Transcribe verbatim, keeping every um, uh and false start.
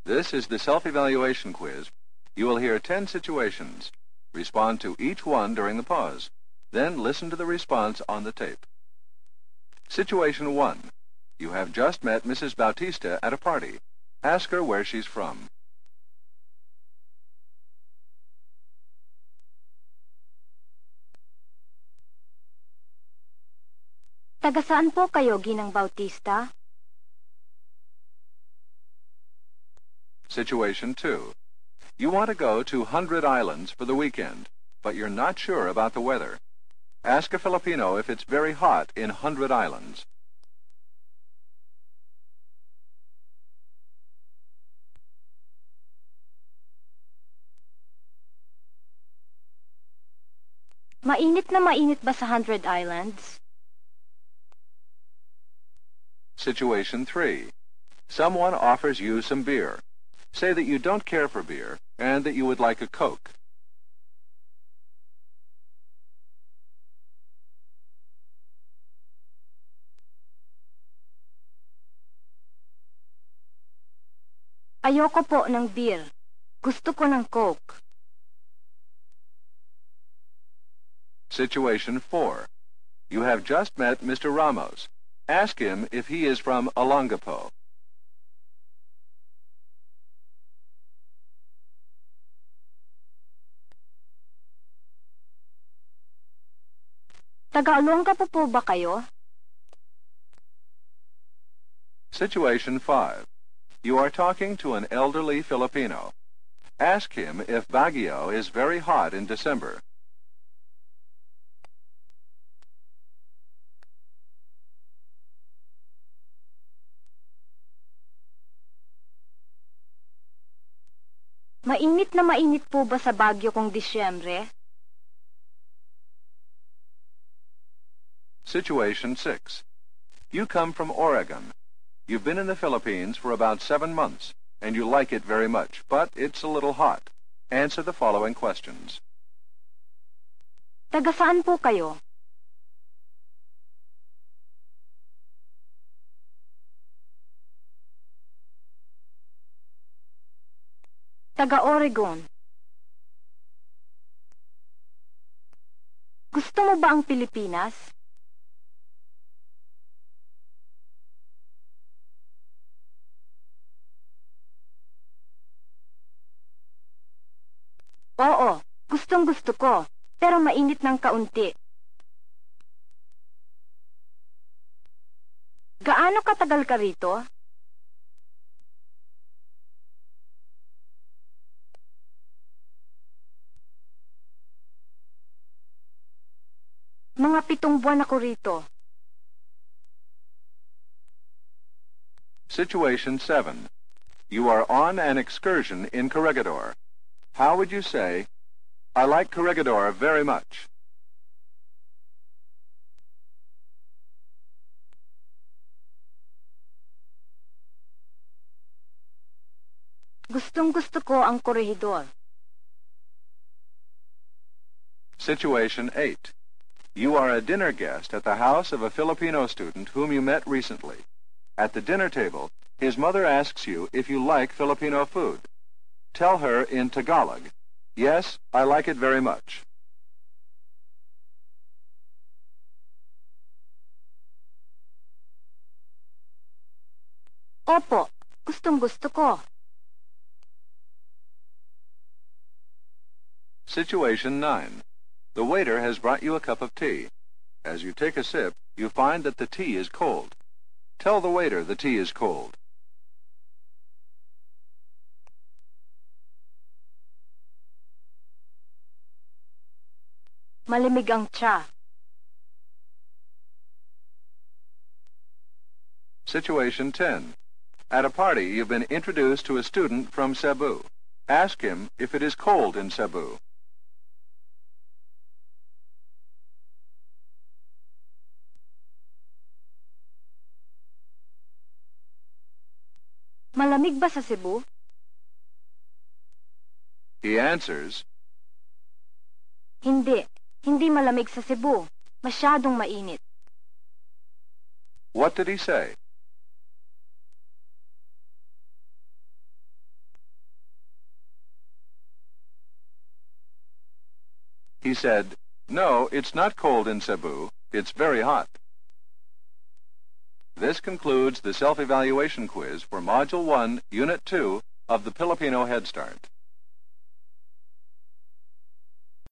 This is the self-evaluation quiz. You will hear ten situations. Respond to each one during the pause. Then listen to the response on the tape. Situation one. You have just met Missus Bautista at a party. Ask her where she's from. Taga saan po kayo, Ginang Bautista? Situation two. You want to go to Hundred Islands for the weekend, but you're not sure about the weather. Ask a Filipino if it's very hot in Hundred Islands. Mainit na mainit ba sa Hundred Islands? Situation three. Someone offers you some beer. Say that you don't care for beer and that you would like a Coke. Ayoko po ng beer. Gusto ko ng Coke. Situation four. You have just met Mister Ramos. Ask him if he is from Olongapo. Taga-Olongapo po ba kayo? Situation five. You are talking to an elderly Filipino. Ask him if Baguio is very hot in December. Mainit na mainit po ba sa Baguio kung Disyembre? Situation six. You come from Oregon. You've been in the Philippines for about seven months, and you like it very much, but it's a little hot. Answer the following questions. Taga saan po kayo? Taga Oregon. Gusto mo ba ang Pilipinas? Oo, gustong gusto ko, pero mainit ng kaunti. Gaano katagal ka rito? Mga pitong buwan ako rito. Situation seven. You are on an excursion in Corregidor. How would you say, I like Corregidor very much? Gustong-gusto ko ang Corregidor. Situation eight. You are a dinner guest at the house of a Filipino student whom you met recently. At the dinner table, his mother asks you if you like Filipino food. Tell her in Tagalog, yes, I like it very much. Opo, gustong-gusto ko. Situation nine. The waiter has brought you a cup of tea. As you take a sip, you find that the tea is cold. Tell the waiter the tea is cold. Malamig ang tsa. Situation ten. At a party, you've been introduced to a student from Cebu. Ask him if it is cold in Cebu. Malamig ba sa Cebu? He answers, Hindi. Hindi malamig sa Cebu. Masyadong mainit. what did he say? He said, "No, it's not cold in Cebu. It's very hot." This concludes the self-evaluation quiz for Module one, Unit two of the Filipino Head Start.